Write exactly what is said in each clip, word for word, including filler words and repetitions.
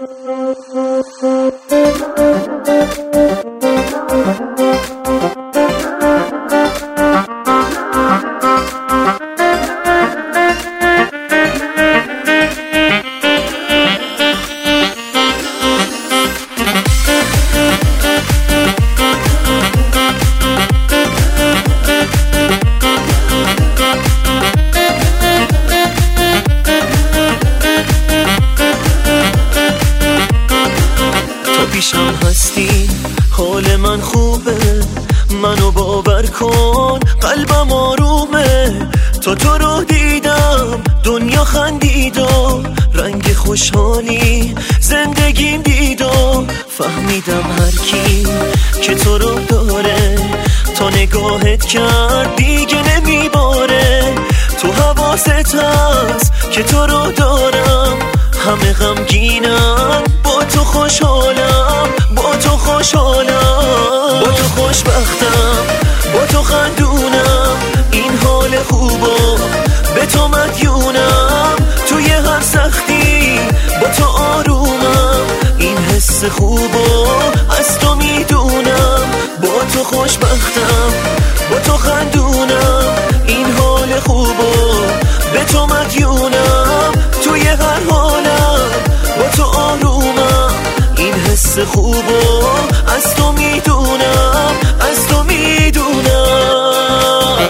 پیشم هستی، حال من خوبه، منو باور کن قلبم آرومه. تا تو رو دیدم دنیا خندید و رنگ خوشحالی زندگیم دید و فهمیدم هر کی که تو رو داره تا نگاهت کرد دیگه نمیباره. تو حواست هست که تو رو دارم، همه غمگینم با تو خوشحالم، با تو خوشحالم، با تو خوشبختم، با تو خندونم. این حال خوبو به تو مدیونم، توی هر سختی با تو آرومم. این حس خوبو از تو میدونم، با تو خوشبختم، با تو خندونم. این حال خوبو به تو مدیونم، توی هر حالم با تو آرومم. این حس خوبو از تو میدونم، از تو میدونم.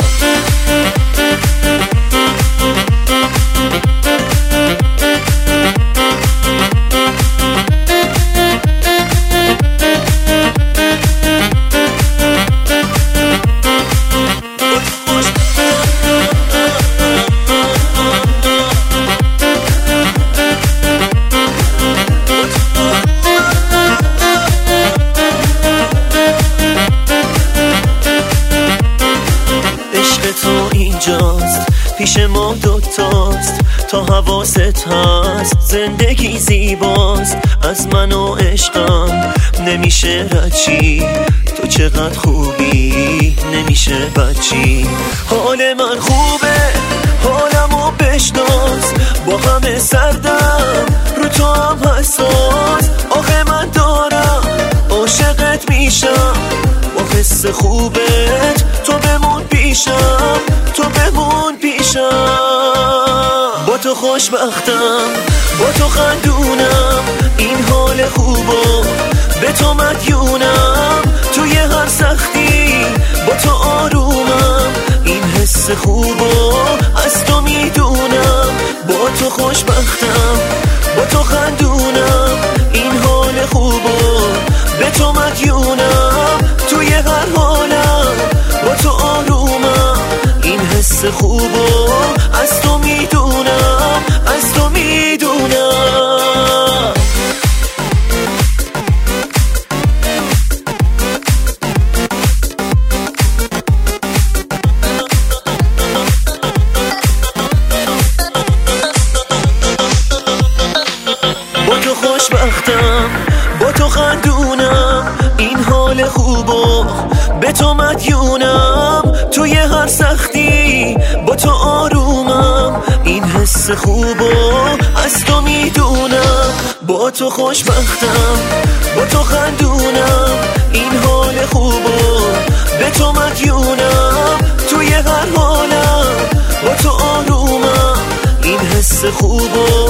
پیش ما دوتاست، تا حواست هست زندگی زیباست. از من و عشقم نمیشه رچی، تو چقدر خوبی نمیشه بچی. حال من خوبه، حالمو بشناس، با همه سردم رو تو هم حساس. آخه من دارم عاشقت میشم، با حس خوبت تو بمون پیشم، تو بمون پیشم. با تو خوشبختم، با تو خندونم. این حال خوبو به تو مدیونم، توی هر سختی با تو آرومم. این حس خوبو از تو میدونم، با تو خوشبختم، با تو خندونم. این حال خوبو به تو مدیونم، توی هر حالم با تو آرومم. این حس خوبو از تو میدونم، از تو میدونم. با تو خوشبختم، با تو خندونم. این حال خوبو به تو مدیونم، توی هر سختی با تو آرومم. این حس خوبو از تو میدونم، با تو خوشبختم، با تو خندونم. این حال خوبو به تو مدیونم، توی هر حالم با تو آرومم. این حس خوبو